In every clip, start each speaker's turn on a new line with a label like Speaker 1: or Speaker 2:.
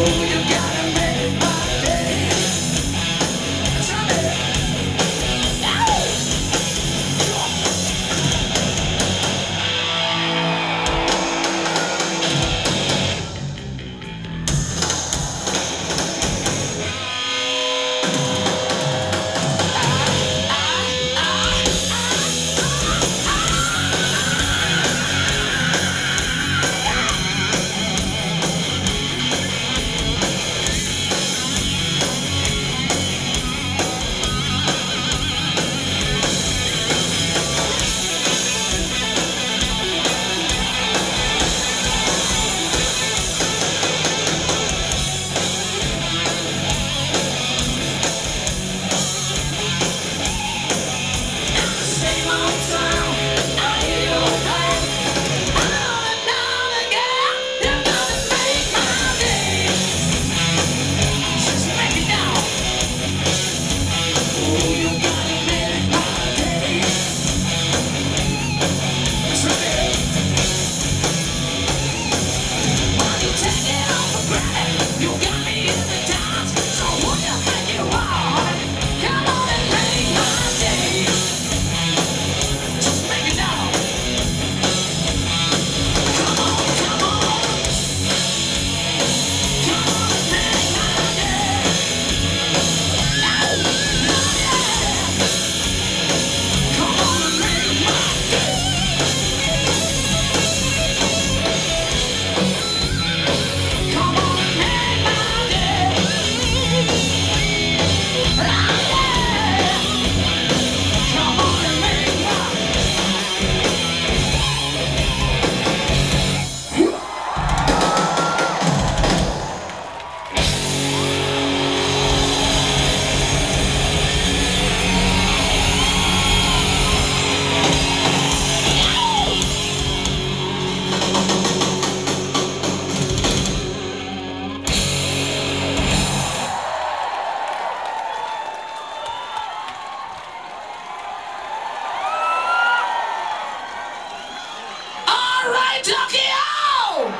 Speaker 1: Tokyo!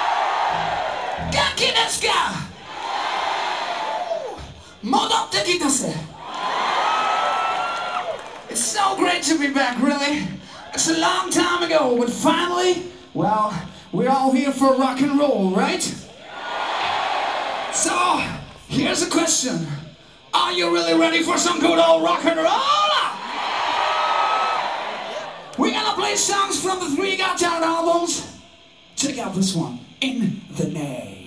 Speaker 1: Genki desu ka? 戻ってきたぜ. It's so great to be back, really. It's a long time ago, but finally, well, we're all here for rock and roll, right? So, here's a question. Are you really ready for some good old rock and roll? We're gonna play songs from the 3 Got Talent albums. Check out this one, In the Name.